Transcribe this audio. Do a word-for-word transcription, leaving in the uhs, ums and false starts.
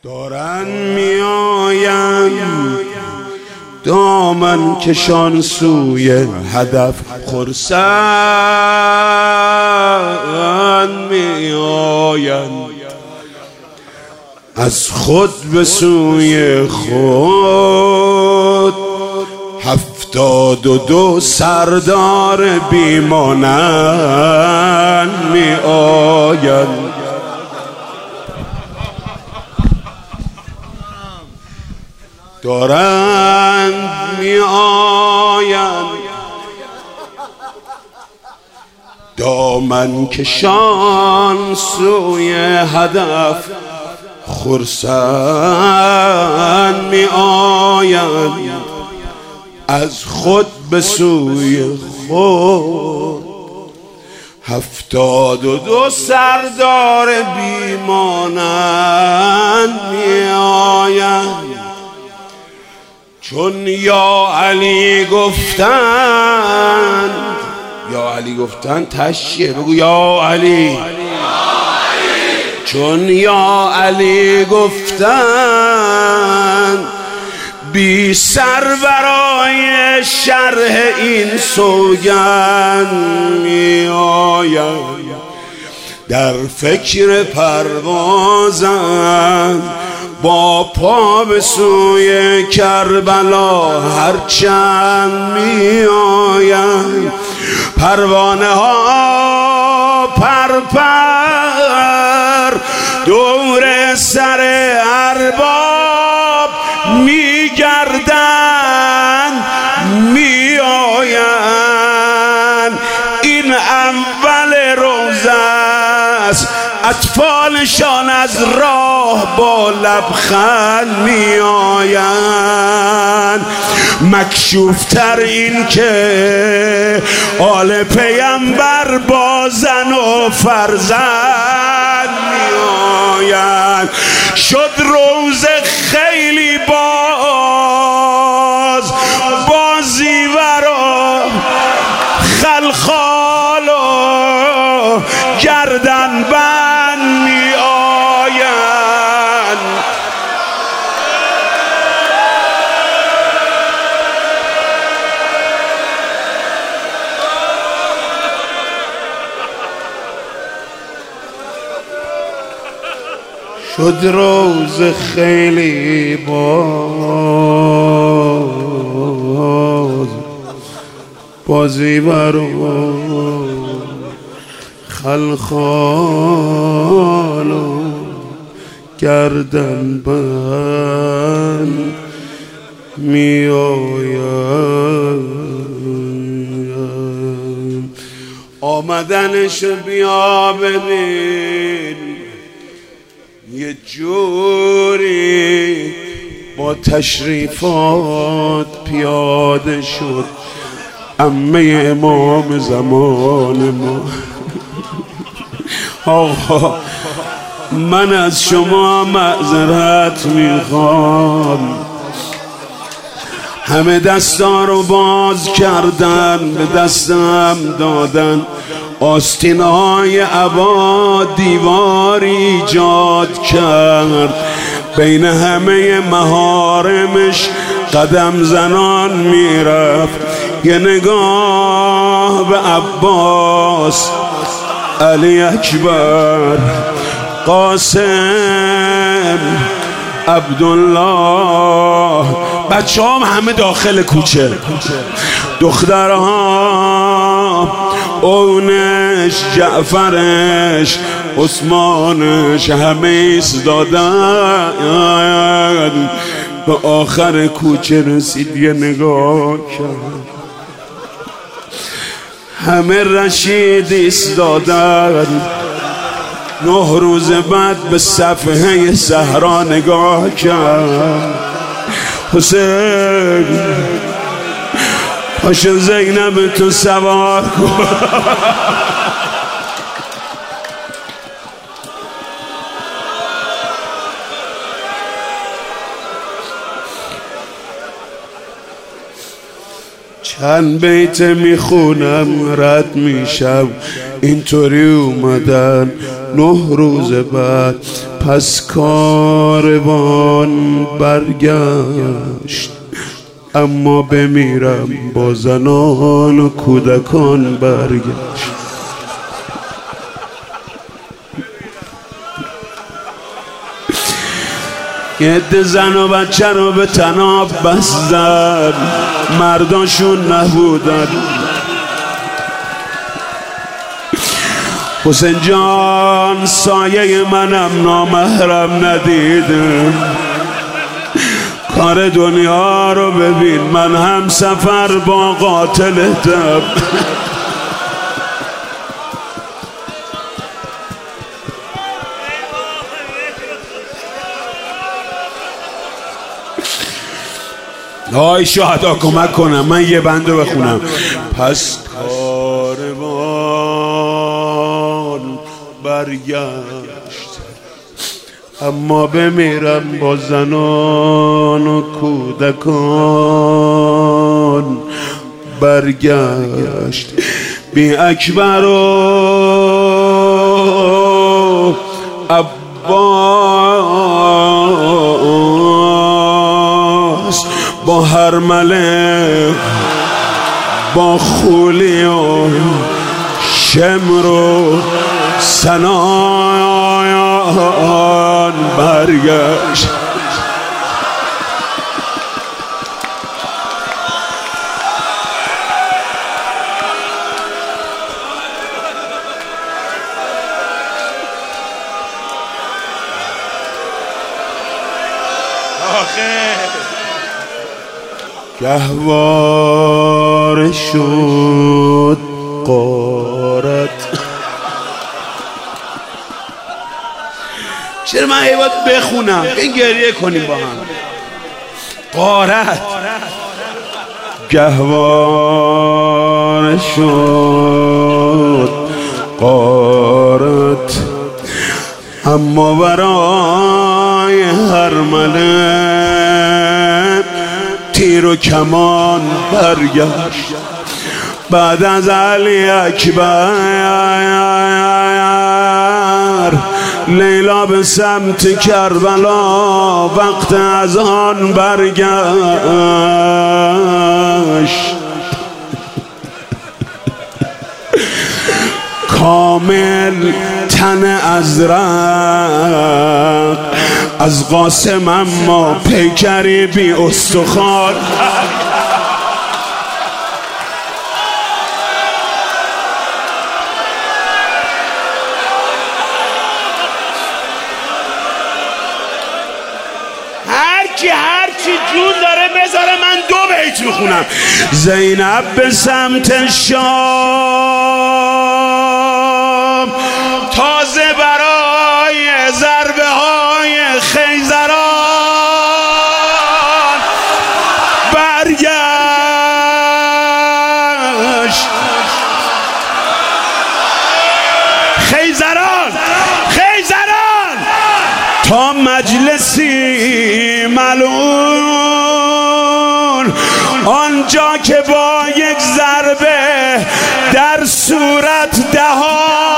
دارن میآیم دامن کشان سوی هدف، خرسند میآیند از خود به سوی خود. هفتاد و دو سردار بیمانند میآیند دارند میآیند دامن کشان سوی هدف، خرسند میآیند از خود به سوی خود. هفتاد و دو سردار بیمانند میآیند چون یا علی گفتند. یا علی گفتند تشیه بگو یا علی. چون یا علی گفتند بی سر برای شرح این سوگند می آید در فکر پروازند با پا به سوی کربلا هرچند می آید. پروانه ها پرپر دور سر ارباب می گردند می آیند. این اول روزه است اطفالشان از راه با لبخند می آیند. مکشوفتر این که آل پیمبر با زن و فرزند می آیند. شد روز خیلی باز بازی ورا خلخال و گردن بند می آیند. شد روز خیلی باز بازی برو خلخال و گردن بند می آید. آمدنش بیا ببین یه جوری با تشریفات پیاده شد عمه امام زمان ما. آقا من از شما معذرت میخوام، همه دستا رو باز کردن به دستم دادن، آستین‌های عبا دیواری ایجاد کرد، بین همه محارمش قدم زنان میرفت. یه نگاه به عباس، علی اکبر، قاسم، عبدالله، بچه هم همه داخل کوچه، دخترها، اونش، جعفرش، عثمانش، همه ایستادن. به آخر کوچه رسید یه نگاه کرد، همه رشید ایستادن. نه روز بعد به صفحه صحرا نگاه کرد. حسین پاشو زینب تو سوار کن. چند بیت میخونم رد میشم، اینطوری اومدن نه روز بعد پس کاروان برگشت، اما بمیرم با زنان و کودکان برگشت. یه عده زن و بچه رو به طناب بستن، مرداشون نبودن. حسین جان سایه منم نامحرم ندیدم، کار دنیا رو ببین، من هم سفر با قاتلتم. آی شهدا کمک کنم، من یه بندو بخونم. پس کاروان برگشت، اما بمیرم با زنان و کودکان برگشت. بی اکبر و عباس، با هرمله، با خولی و شمر و سنان برگشت. گهواره شد غارت. چرا من هی باید بخونم؟ این گریه کنیم با هم. غارت گهواره شد غارت، اما برای هرمله تیر و کمان برگشت. بعد از علی اکبر لیلا به سمت کربلا وقت از آن برگشت. کامل تن ازرق از قاسم، اما پیکری بی استخوان. هر کی هر چی جون داره بذاره من دو بیت میخونم. زینب به سمت شام تازه برای ضربه های خیزران برگشت. خیزران خیزران تا مجلسی ملعون، آنجا که با یک ضربه در صورت دهان